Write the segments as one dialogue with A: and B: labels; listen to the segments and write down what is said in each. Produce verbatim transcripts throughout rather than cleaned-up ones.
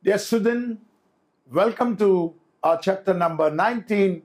A: Dear student, welcome to our chapter number nineteen,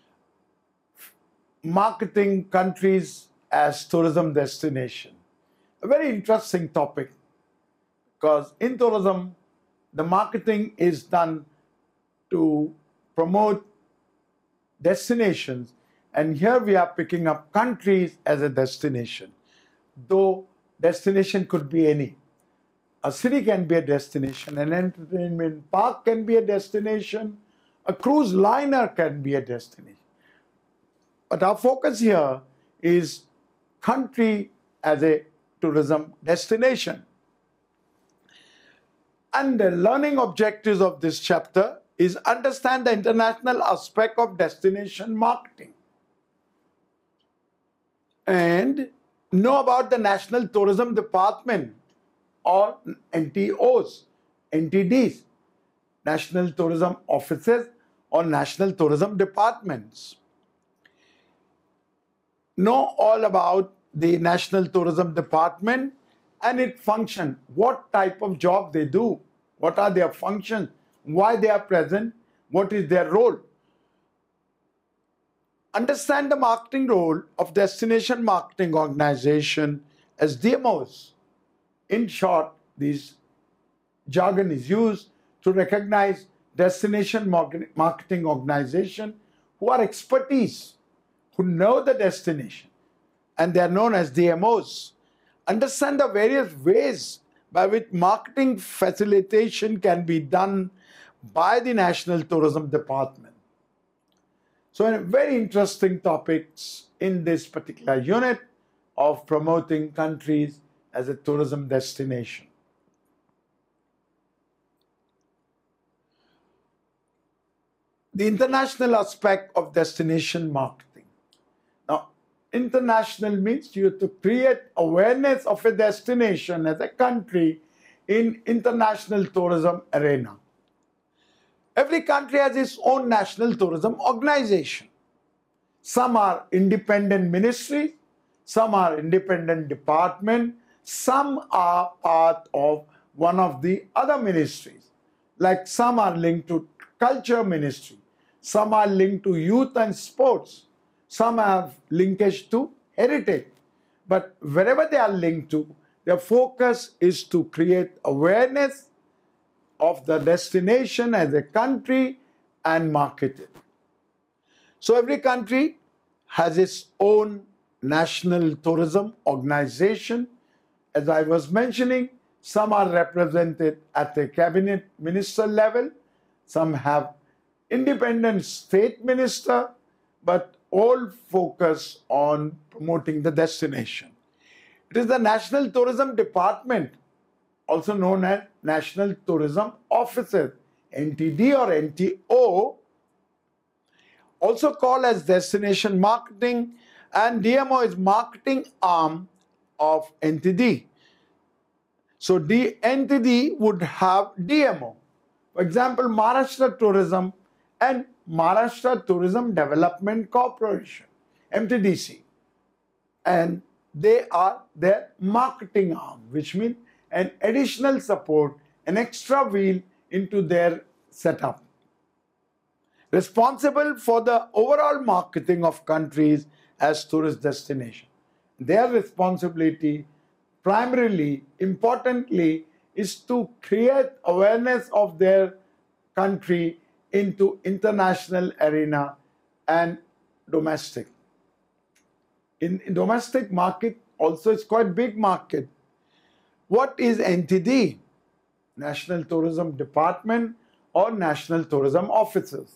A: Marketing Countries as Tourism Destination. A very interesting topic because in tourism, the marketing is done to promote destinations, and here we are picking up countries as a destination, though destination could be any. A city can be a destination, an entertainment park can be a destination, a cruise liner can be a destination. But our focus here is country as a tourism destination. And the learning objectives of this chapter is understand the international aspect of destination marketing and know about the National Tourism Department or N T Os, N T Ds, National Tourism Offices or National Tourism Departments. Know all about the National Tourism Department and its function, what type of job they do, what are their functions, why they are present, what is their role. Understand the marketing role of destination marketing organization as D M Os. In short, this jargon is used to recognize destination marketing organization who are expertise, who know the destination, and they are known as D M Os. Understand the various ways by which marketing facilitation can be done by the National Tourism Department. So, very interesting topics in this particular unit of promoting countries as a tourism destination. The international aspect of destination marketing. Now, international means you have to create awareness of a destination as a country in international tourism arena. Every country has its own national tourism organization. Some are independent ministries, some are independent department, some are part of one of the other ministries. Like some are linked to culture ministry, some are linked to youth and sports, some have linkage to heritage. But wherever they are linked to, their focus is to create awareness of the destination as a country and market it. So every country has its own national tourism organization. As I was mentioning, some are represented at the cabinet minister level, some have independent state minister, but all focus on promoting the destination. It is the National Tourism Department, also known as National Tourism Offices, N T D or N T O, also called as destination marketing, and D M O is marketing arm of N T D. So the N T D would have D M O. For example, Maharashtra Tourism and Maharashtra Tourism Development Corporation, M T D C. And they are their marketing arm, which means an additional support, an extra wheel into their setup. Responsible for the overall marketing of countries as tourist destination. Their responsibility primarily, importantly, is to create awareness of their country into international arena and domestic. In, in domestic market also it's quite big market. What is N T D? National Tourism Department or National Tourism Offices.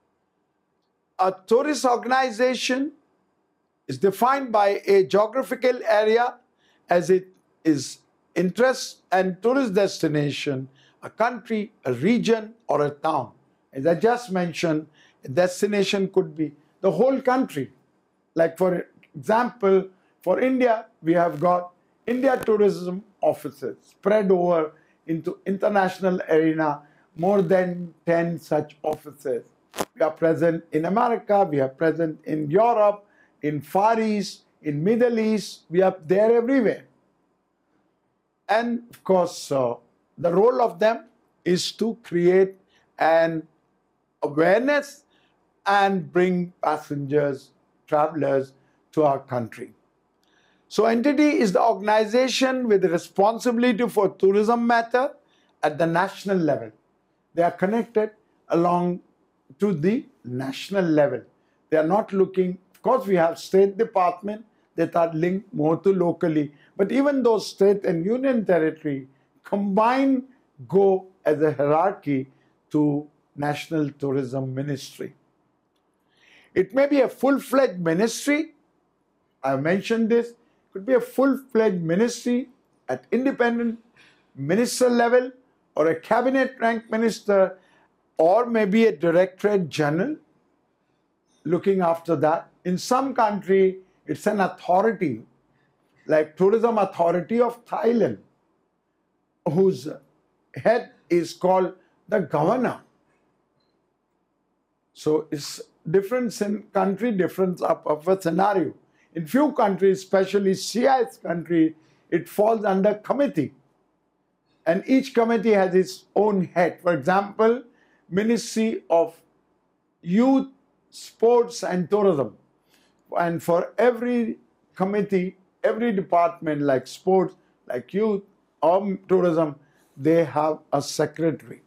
A: A tourist organization is defined by a geographical area as it is interest and tourist destination, a country, a region, or a town. As I just mentioned, a destination could be the whole country. Like for example, for India, we have got India Tourism Offices spread over into international arena, more than ten such offices. We are present in America, we are present in Europe, in Far East, in Middle East, we are there everywhere. And of course, uh, the role of them is to create an awareness and bring passengers, travelers to our country. So entity is the organization with the responsibility for tourism matter at the national level. They are connected along to the national level. They are not looking, of course we have state department that are linked more to locally, but even those state and union territory combined go as a hierarchy to National Tourism Ministry. It may be a full-fledged ministry, I mentioned this, could be a full-fledged ministry at independent minister level or a cabinet rank minister, or maybe a directorate general looking after that. In some country, it's an authority, like Tourism Authority of Thailand, whose head is called the governor. So it's difference in country, difference of, of a scenario. In few countries, especially C I S country, it falls under committee. And each committee has its own head. For example, Ministry of Youth, Sports and Tourism. And for every committee, every department like sports, like youth or tourism, they have a secretary.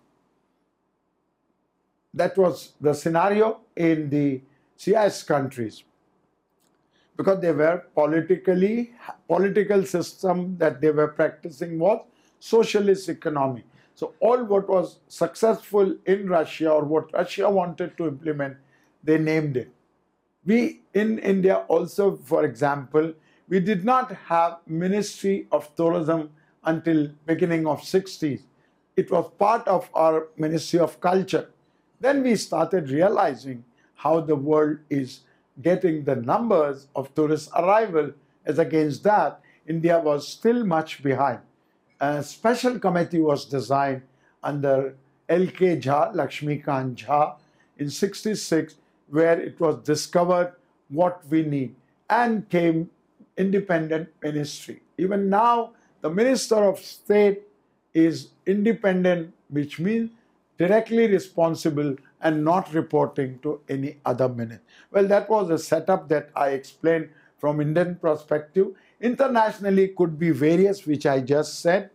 A: That was the scenario in the C I S countries, because they were politically, political system that they were practicing was socialist economy. So all what was successful in Russia or what Russia wanted to implement, they named it. We in India also, for example, we did not have Ministry of Tourism until beginning of sixties. It was part of our Ministry of Culture. Then we started realizing how the world is getting the numbers of tourist arrival. As against that, India was still much behind. A special committee was designed under L K Jha, Lakshmikant Jha, in sixty-six, where it was discovered what we need, and came independent ministry. Even now, the Minister of State is independent, which means directly responsible and not reporting to any other minister. Well, that was a setup that I explained from Indian perspective. Internationally could be various, which I just said.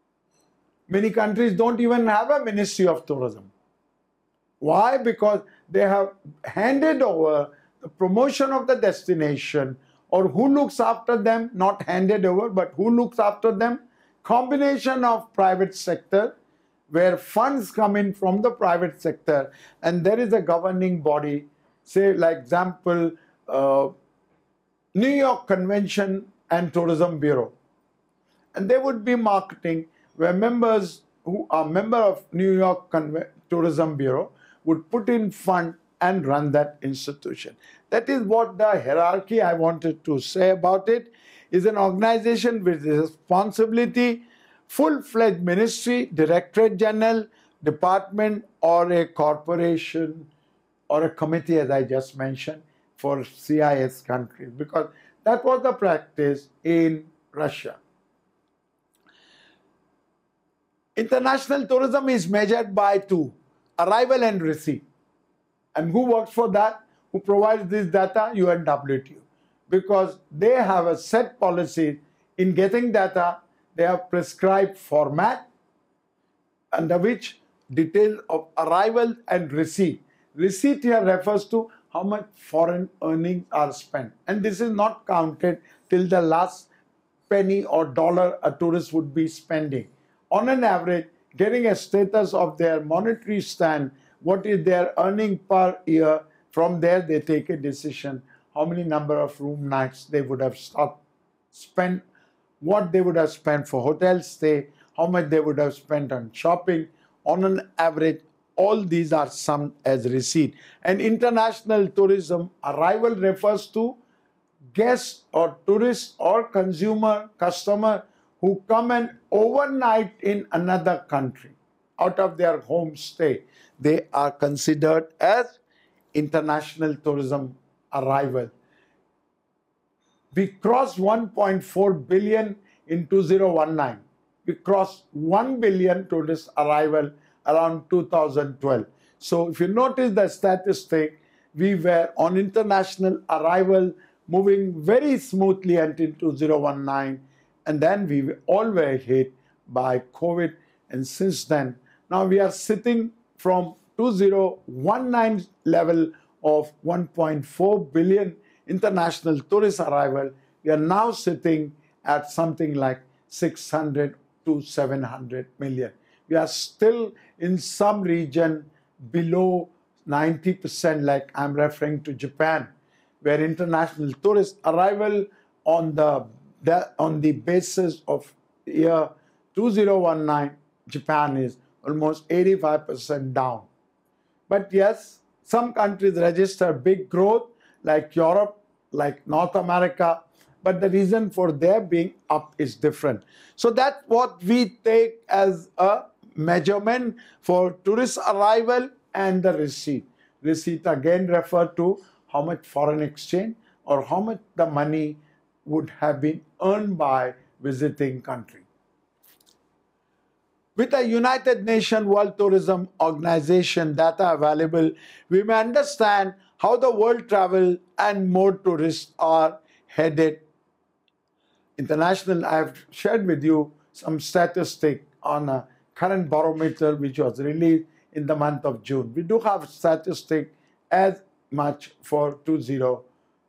A: Many countries don't even have a Ministry of Tourism. Why? Because they have handed over the promotion of the destination, or who looks after them, not handed over, but who looks after them, combination of private sector, where funds come in from the private sector, and there is a governing body, say like example, uh, New York Convention and Tourism Bureau. And they would be marketing, where members who are member of New York Conve- Tourism Bureau would put in fund and run that institution. That is what the hierarchy I wanted to say about it, is an organization with responsibility, full-fledged ministry, directorate general, department, or a corporation, or a committee, as I just mentioned, for C I S countries, because that was the practice in Russia. International tourism is measured by two, arrival and receipt. And who works for that? Who provides this data? U N W T O. Because they have a set policy in getting data. They have prescribed format under which details of arrival and receipt. Receipt here refers to how much foreign earnings are spent. And this is not counted till the last penny or dollar a tourist would be spending. On an average, getting a status of their monetary stand, what is their earning per year, from there they take a decision how many number of room nights they would have stopped, spent, what they would have spent for hotel stay, how much they would have spent on shopping. On an average, all these are summed as receipt. And international tourism arrival refers to guests or tourists or consumer, customer who come and overnight in another country out of their home stay. They are considered as international tourism arrival. We crossed one point four billion in two thousand nineteen. We crossed one billion tourist arrival around two thousand twelve. So if you notice the statistic, we were on international arrival moving very smoothly until two thousand nineteen, and then we all were hit by COVID, and since then, now we are sitting from two thousand nineteen level of one point four billion international tourist arrival. We are now sitting at something like six hundred to seven hundred million. We are still in some region below ninety percent, like I'm referring to Japan, where international tourist arrival on the, the on the basis of year two thousand nineteen, Japan is almost eighty-five percent down. But yes, some countries register big growth, like Europe, like North America, but the reason for their being up is different. So that's what we take as a measurement for tourist arrival and the receipt. Receipt again refer to how much foreign exchange or how much the money would have been earned by visiting country. With the United Nations World Tourism Organization data available, we may understand how the world travel and more tourists are headed. International, I have shared with you some statistic on a current barometer which was released in the month of June. We do have statistic as much for two thousand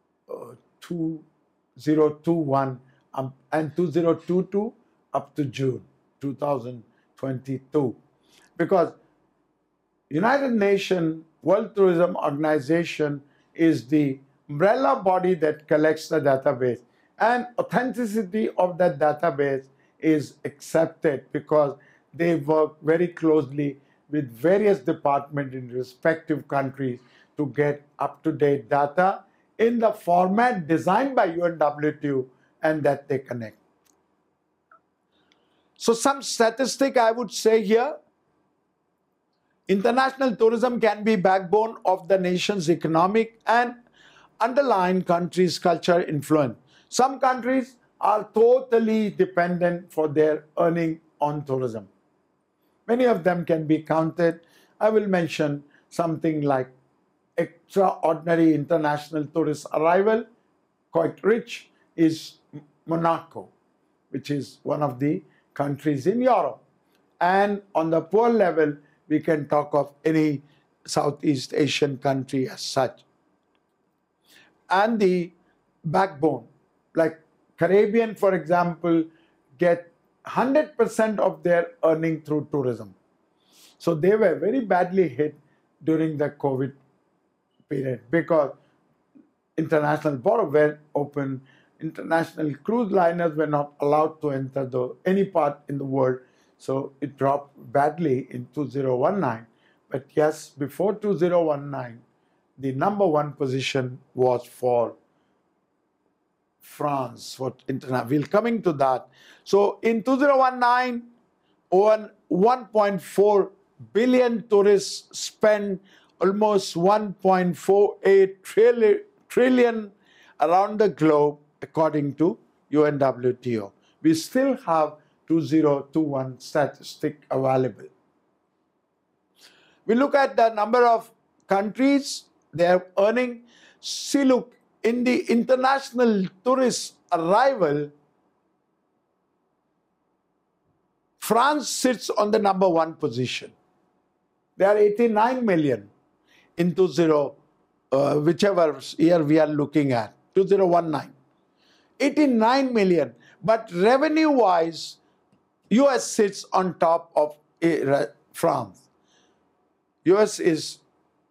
A: twenty-one um, and two thousand twenty-two up to June two thousand twenty-two, because United Nations World Tourism Organization is the umbrella body that collects the database, and authenticity of that database is accepted because they work very closely with various departments in respective countries to get up-to-date data in the format designed by U N W T O and that they connect. So some statistic I would say here, international tourism can be backbone of the nation's economic and underlying country's culture influence. Some countries are totally dependent for their earning on tourism. Many of them can be counted. I will mention something like extraordinary international tourist arrival, quite rich, is Monaco, which is one of the countries in Europe. And on the poor level, we can talk of any Southeast Asian country as such. And the backbone, like Caribbean, for example, get one hundred percent of their earning through tourism. So they were very badly hit during the COVID period because international borders were open, international cruise liners were not allowed to enter the, any part in the world. So it dropped badly in two thousand nineteen. But yes, before two thousand nineteen, the number one position was for France. For internet. We'll coming to that. So in two thousand nineteen, over one point four billion tourists spent almost one point four eight trillion around the globe, according to U N W T O. We still have two thousand twenty-one statistic available. We look at the number of countries they are earning. See, look, in the international tourist arrival, France sits on the number one position. There are eighty-nine million in two thousand, uh, whichever year we are looking at, two thousand nineteen. eighty-nine million, but revenue-wise, U S sits on top of uh, France. U S is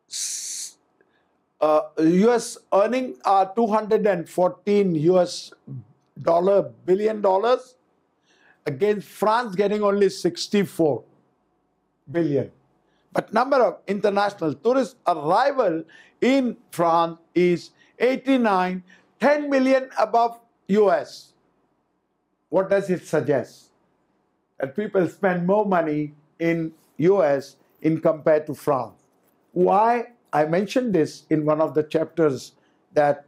A: uh, U S earning are two hundred fourteen U S dollar billion dollars against France getting only sixty-four billion. But number of international tourist arrival in France is eighty-nine, ten million above U S. What does it suggest? That people spend more money in U S in compared to France. Why? I mentioned this in one of the chapters that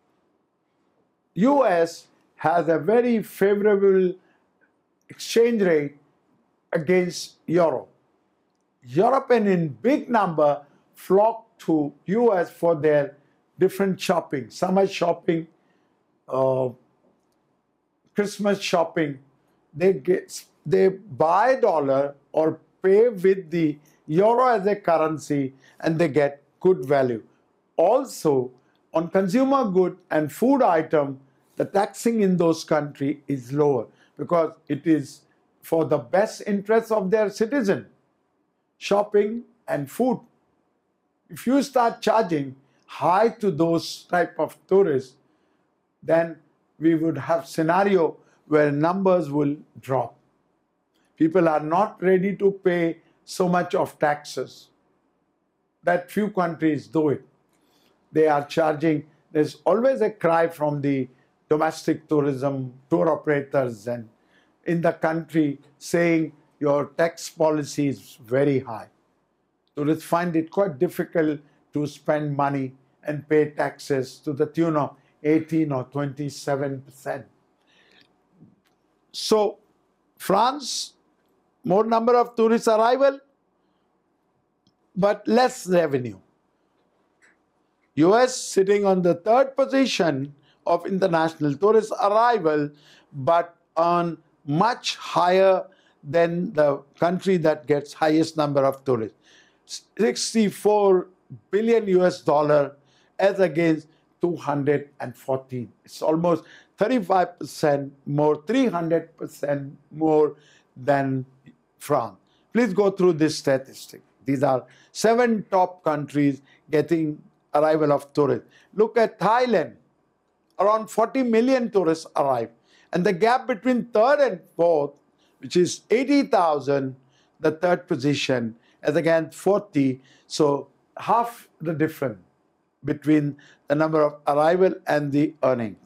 A: U S has a very favorable exchange rate against euro. European in big number flock to U S for their different shopping, summer shopping, uh, Christmas shopping. They get, they buy dollar or pay with the euro as a currency, and they get good value. Also, on consumer good and food item, the taxing in those countries is lower because it is for the best interests of their citizen. Shopping and food. If you start charging high to those type of tourists, then we would have scenario where numbers will drop. People are not ready to pay so much of taxes. That few countries do it. They are charging. There's always a cry from the domestic tourism tour operators and in the country saying your tax policy is very high. Tourists find it quite difficult to spend money and pay taxes to the tune of eighteen or twenty-seven percent. So, France, more number of tourist arrival, but less revenue. U S sitting on the third position of international tourist arrival, but on much higher than the country that gets highest number of tourists. sixty-four billion U S dollar as against two hundred fourteen. It's almost thirty-five percent more, three hundred percent more than France. Please go through this statistic. These are seven top countries getting arrival of tourists. Look at Thailand. Around forty million tourists arrive. And the gap between third and fourth, which is eighty thousand, the third position, as again forty. So half the difference between the number of arrival and the earnings.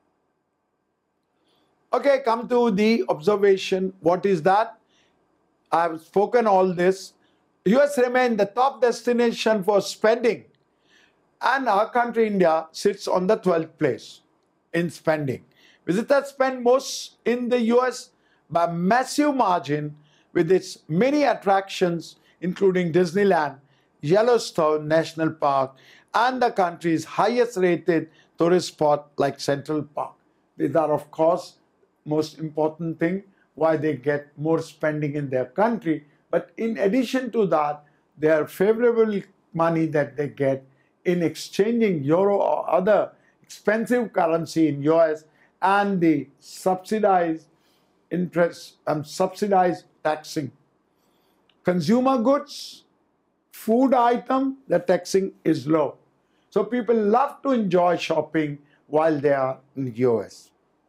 A: Okay, come to the observation. What is that? I have spoken all this. U S remains the top destination for spending. And our country, India, sits on the twelfth place in spending. Visitors spend most in the U S by massive margin with its many attractions, including Disneyland, Yellowstone National Park, and the country's highest rated tourist spot like Central Park. These are, of course, most important thing why they get more spending in their country. But in addition to that, their favorable money that they get in exchanging euro or other expensive currency in U S and the subsidized interest and um, subsidized taxing. Consumer goods, food item, the taxing is low. So people love to enjoy shopping while they are in U S.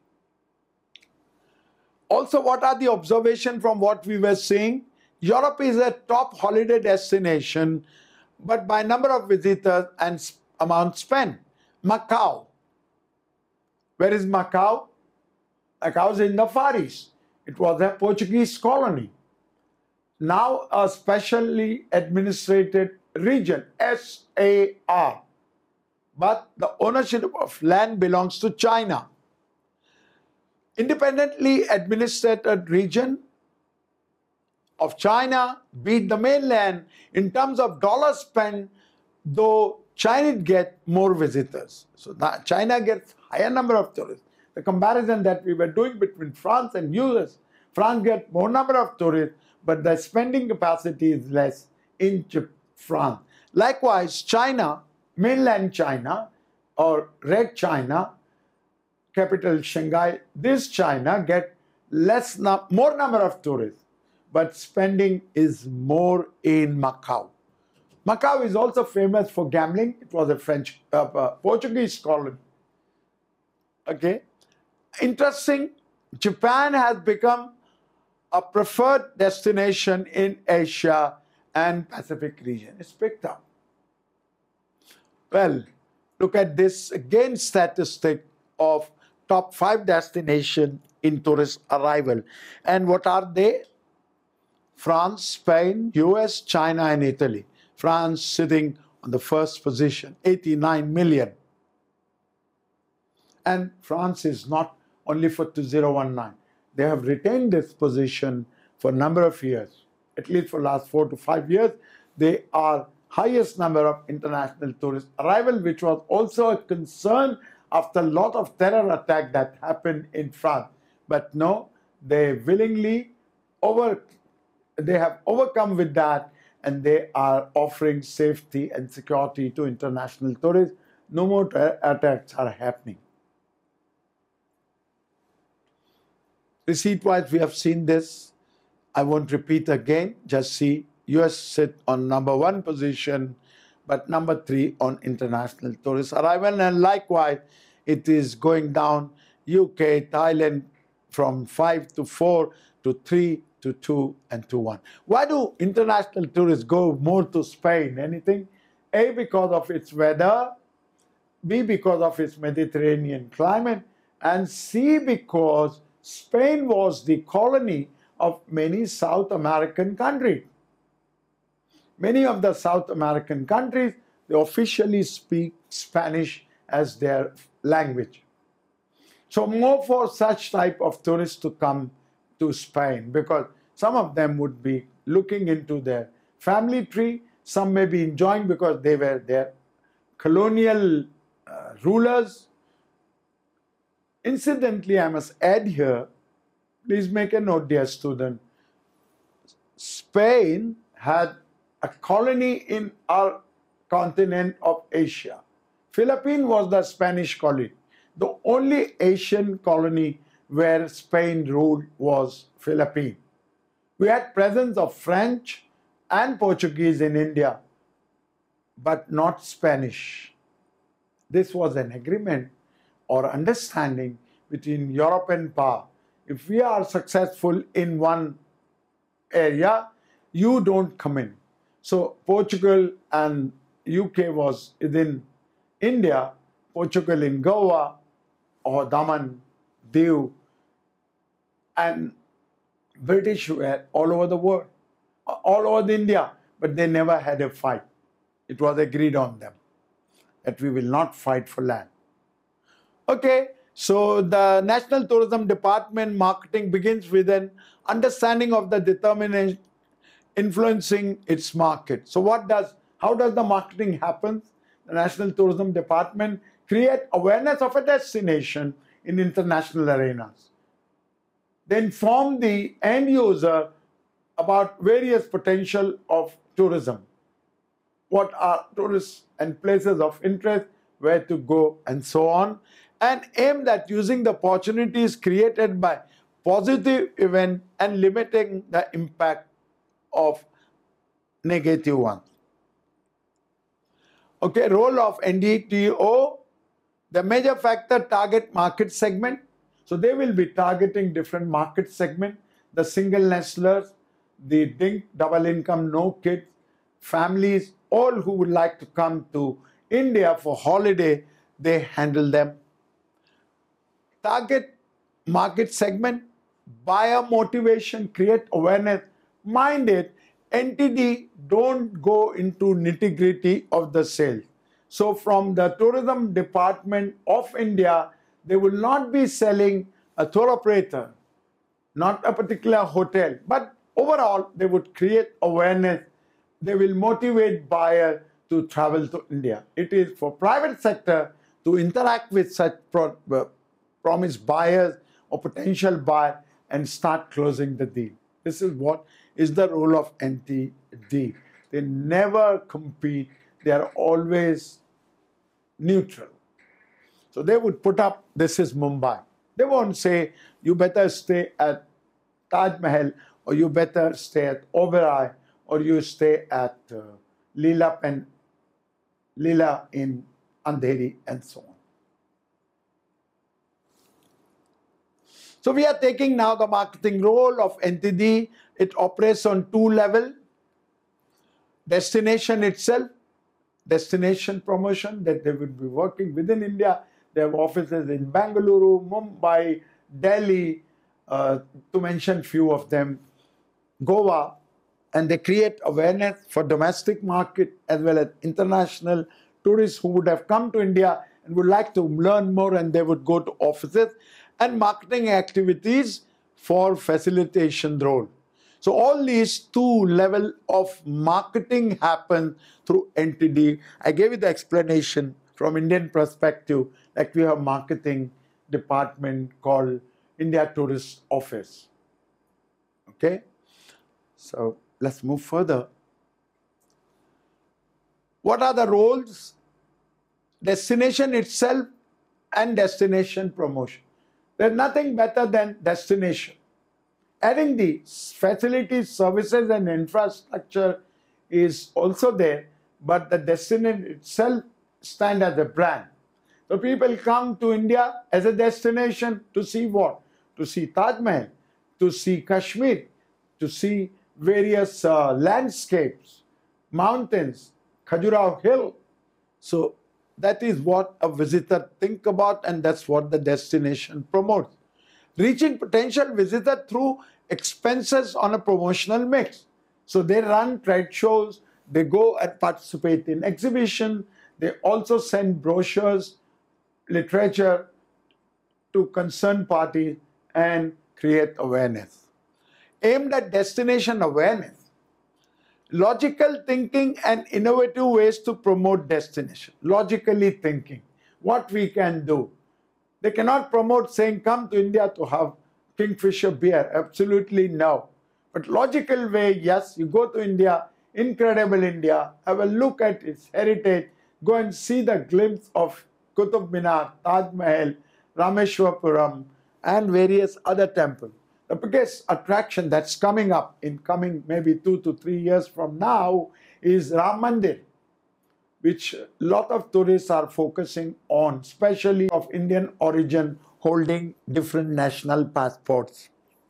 A: Also, what are the observations from what we were saying? Europe is a top holiday destination, but by number of visitors and amount spent. Macau. Where is Macau? Macau is in the Far East. It was a Portuguese colony. Now a specially administrated region, S A R. But the ownership of land belongs to China. Independently administered region of China beat the mainland in terms of dollars spent, though China get more visitors. So China gets higher number of tourists. The comparison that we were doing between France and U S, France gets more number of tourists, but the spending capacity is less in France. Likewise, China, mainland China, or Red China, capital Shanghai, this China get less, more number of tourists, but spending is more in Macau. Macau is also famous for gambling. It was a French, uh, uh, Portuguese colony. Okay. Interesting, Japan has become a preferred destination in Asia and Pacific region. It's picked up. Well, look at this again statistic of top five destinations in tourist arrival. And what are they? France, Spain, U S, China, and Italy. France sitting on the first position, eighty-nine million. And France is not only for two thousand nineteen. They have retained this position for a number of years. at least for the last four to five years, they are highest number of international tourist arrival, which was also a concern after a lot of terror attack that happened in France. But no, they willingly over, they have overcome with that, and they are offering safety and security to international tourists. No more attacks are happening. Receipt-wise, we have seen this. I won't repeat again. Just see U S sit on number one position, but number three on international tourist arrival. And likewise, it is going down. U K, Thailand from five to four to three to two and to one. Why do international tourists go more to Spain? Anything? A, because of its weather. B, because of its Mediterranean climate. And C, because Spain was the colony of many South American countries. Many of the South American countries, they officially speak Spanish as their language. So more for such type of tourists to come to Spain, because some of them would be looking into their family tree. Some may be enjoying because they were their colonial uh, rulers. Incidentally, I must add here, please make a note, dear student, Spain had a colony in our continent of Asia. Philippines was the Spanish colony. The only Asian colony where Spain ruled was Philippines. We had presence of French and Portuguese in India, but not Spanish. This was an agreement or understanding between European power. If we are successful in one area, you don't come in. So Portugal and U K was within India, Portugal in Goa or Daman, Diu, and British were all over the world, all over the India, but they never had a fight. It was agreed on them that we will not fight for land. Okay, so the National Tourism Department marketing begins with an understanding of the determination influencing its market. So what does, how does the marketing happen? The National Tourism Department create awareness of a destination in international arenas. They inform the end user about various potential of tourism. What are tourists and places of interest, where to go, and so on, and aimed at using the opportunities created by positive event and limiting the impact of negative ones. Okay, role of N D T O, the major factor, target market segment. So they will be targeting different market segment, the single nestlers, the D I N C, double income, no kids, families, all who would like to come to India for holiday, they handle them. Target market segment, buyer motivation, create awareness. Mind it, N T D don't go into nitty-gritty of the sales. So from the Tourism Department of India, they will not be selling a tour operator, not a particular hotel, but overall they would create awareness. They will motivate buyers to travel to India. It is for private sector to interact with such pro uh, promised buyers or potential buyers and start closing the deal. This is what is the role of N T D. They never compete. They are always neutral. So they would put up, this is Mumbai. They won't say, you better stay at Taj Mahal, or you better stay at Oberoi, or you stay at uh, Leela, Pen, Leela in Andheri, and so on. So we are taking now the marketing role of N T D. It operates on two levels. Destination itself, destination promotion, that they will be working within India. They have offices in Bengaluru, Mumbai, Delhi, uh, to mention few of them, Goa, and they create awareness for domestic market as well as international tourists who would have come to India and would like to learn more, and they would go to offices, and marketing activities for facilitation role. So all these two level of marketing happen through N T D. I gave you the explanation from Indian perspective, like we have marketing department called India Tourist Office. Okay, so let's move further. What are the roles? Destination itself and destination promotion. There's nothing better than destination. Adding the facilities, services and infrastructure is also there, but the destination itself stands as a brand. So people come to India as a destination to see what? To see Taj Mahal, to see Kashmir, to see various uh, landscapes, mountains, Khajuraho Hill. So that is what a visitor think about, and that's what the destination promotes. Reaching potential visitor through expenses on a promotional mix. So they run trade shows, they go and participate in exhibition, they also send brochures, literature to concerned parties and create awareness. Aimed at destination awareness, logical thinking and innovative ways to promote destination. Logically thinking, what we can do. They cannot promote saying, come to India to have Kingfisher beer. Absolutely no. But logical way, yes, you go to India, incredible India, have a look at its heritage, go and see the glimpse of Qutub Minar, Taj Mahal, Rameshwapuram, and various other temples. The biggest attraction that's coming up in coming maybe two to three years from now is Ram Mandir, which a lot of tourists are focusing on, especially of Indian origin holding different national passports.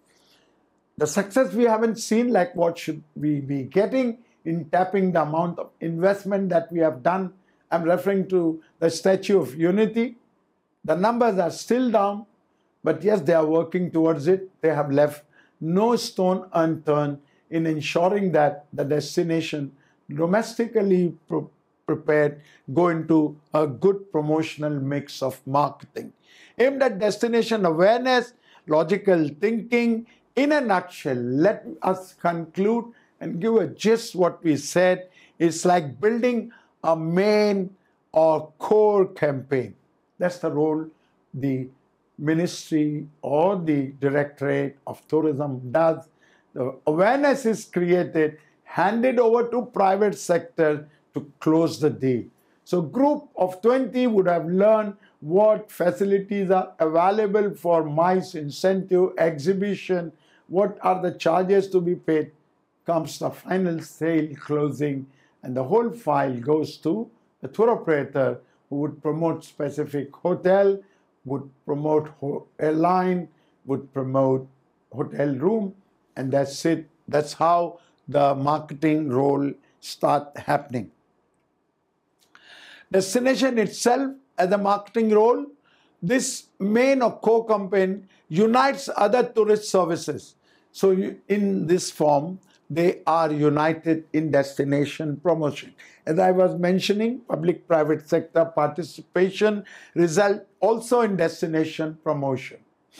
A: The success we haven't seen, like what should we be getting in tapping the amount of investment that we have done. I'm referring to the Statue of Unity. The numbers are still down, but yes, they are working towards it. They have left no stone unturned in ensuring that the destination domestically pro prepared go into a good promotional mix of marketing. Aimed at destination awareness, logical thinking. In a nutshell, let us conclude and give a gist what we said. It's like building a main or core campaign. That's the role the ministry or the Directorate of Tourism does. The awareness is created, handed over to private sector to close the deal. So group of twenty would have learned what facilities are available for MICE incentive, exhibition, what are the charges to be paid. Comes the final sale closing, and the whole file goes to the tour operator who would promote specific hotel, would promote airline, would promote hotel room, and that's it. That's how the marketing role start happening. Destination itself as a marketing role, this main or core campaign unites other tourist services. So you, in this form, they are united in destination promotion. As I was mentioning, public-private sector participation result also in destination promotion.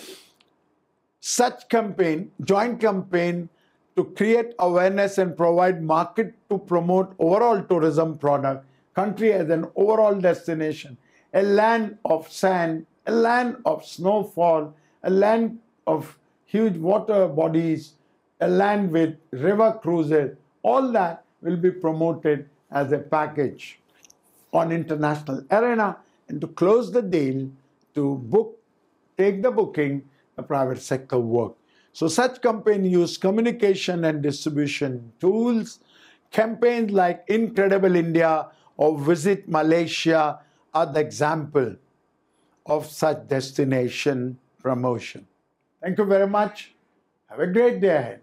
A: Such campaign, joint campaign to create awareness and provide market to promote overall tourism product, country as an overall destination, a land of sand, a land of snowfall, a land of huge water bodies, a land with river cruises, all that will be promoted as a package on international arena. And to close the deal, to book, take the booking, the private sector work. So such campaign use communication and distribution tools. Campaigns like Incredible India or Visit Malaysia are the example of such destination promotion. Thank you very much. Have a great day ahead.